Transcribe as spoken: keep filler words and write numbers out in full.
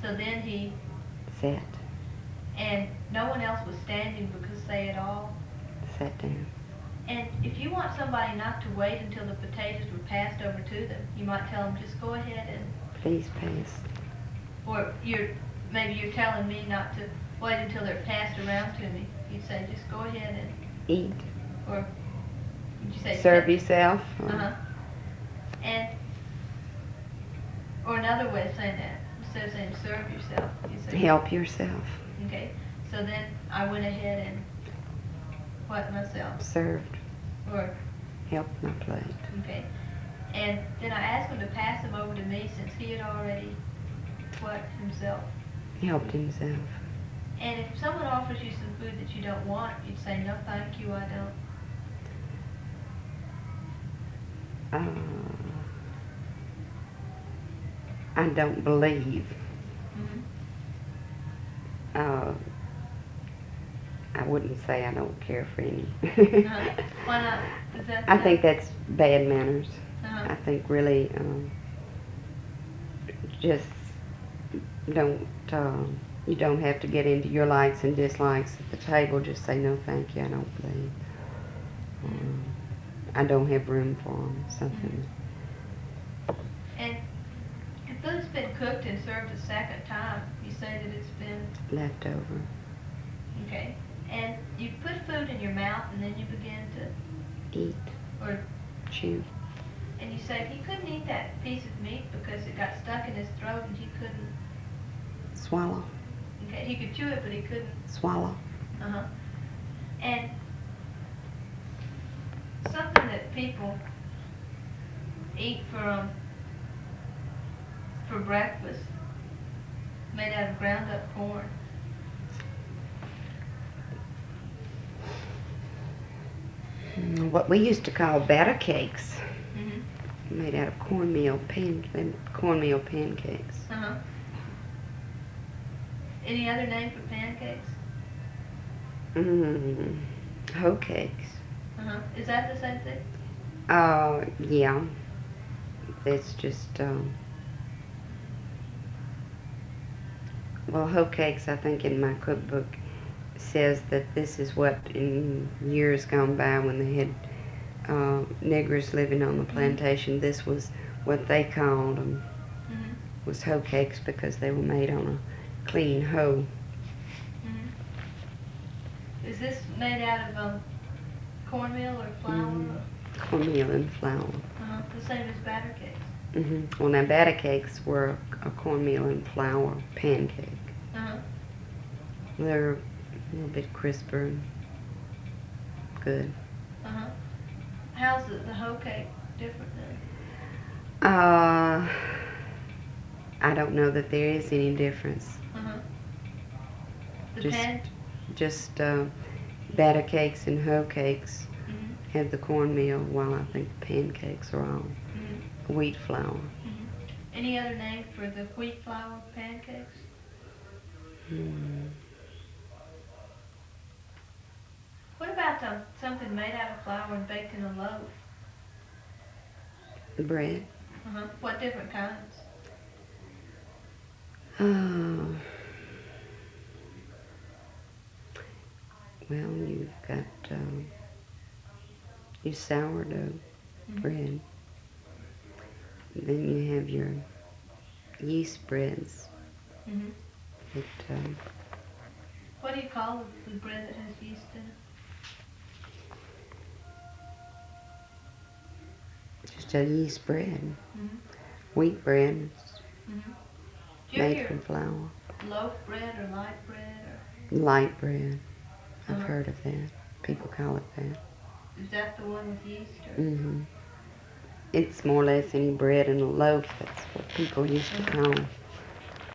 So then he sat, and no one else was standing because they had all. sat down. And if you want somebody not to wait until the potatoes were passed over to them, you might tell them just go ahead and. Please pass. Or you're maybe you're telling me not to wait until they're passed around to me. You'd say just go ahead and Eat. or would you say Serve sit? yourself. Uh huh. And or another way of saying that, instead of saying serve yourself, you say Help yourself. Okay. So then I went ahead and what myself? Served. Or Helped my plate. okay. And then I asked him to pass them over to me since he had already what himself. Helped himself. And if someone offers you some food that you don't want, you'd say no, thank you, I don't. Uh, I don't believe. Mm-hmm. Uh, I wouldn't say I don't care for any. uh-huh. Why not? Is that I think that's bad manners. uh-huh. I think really um, just don't, um, you don't have to get into your likes and dislikes at the table. Just say no thank you, I don't believe. Um, I don't have room for them, something. And if food's been cooked and served a second time, you say that it's been Left over. okay. And you put food in your mouth and then you begin to Eat. or Chew. and you say he couldn't eat that piece of meat because it got stuck in his throat and he couldn't. Swallow. Okay, he could chew it but he couldn't. Swallow. Uh huh. And something that people eat for um, for breakfast, made out of ground up corn. Mm, What we used to call batter cakes, Mm-hmm. made out of cornmeal pan, cornmeal pancakes. Uh huh. Any other name for pancakes? Mm, hoe cakes. Uh huh. Is that the same thing? Uh, yeah. It's just, um, well, hoe cakes, I think in my cookbook says that this is what in years gone by when they had uh, niggers living on the plantation, this was what they called them, Mm-hmm. was hoe cakes because they were made on a clean hoe. Mm-hmm. Is this made out of um, cornmeal or flour? Mhm. Cornmeal and flour. Uh-huh. The same as batter cakes. hmm Well, now batter cakes were a cornmeal and flour pancake. Uh-huh. They're a little bit crisper and good. Uh-huh. How's the, the hoe cake different then? Uh, I don't know that there is any difference. Uh-huh. The Just- pan? Just uh, batter cakes and hoe cakes Mm-hmm. have the cornmeal, while I think the pancakes are all Mm-hmm. wheat flour. Mm-hmm. Any other name for the wheat flour pancakes? Hmm. What about um, something made out of flour and baked in a loaf? Bread. Uh-huh. What different kinds? Oh. Well, you've got um, your sourdough Mm-hmm. bread. Then you have your yeast breads. Mm-hmm. That, um, What do you call the, the bread that has yeast in it? just a yeast bread. Mm-hmm. Wheat bread Mm-hmm. Do you made ever from flour. loaf bread or light bread? Or Light bread. I've Uh-huh. heard of that. People call it that. is that the one with yeast? Or? hmm It's more or less any bread in a loaf. That's what people used to call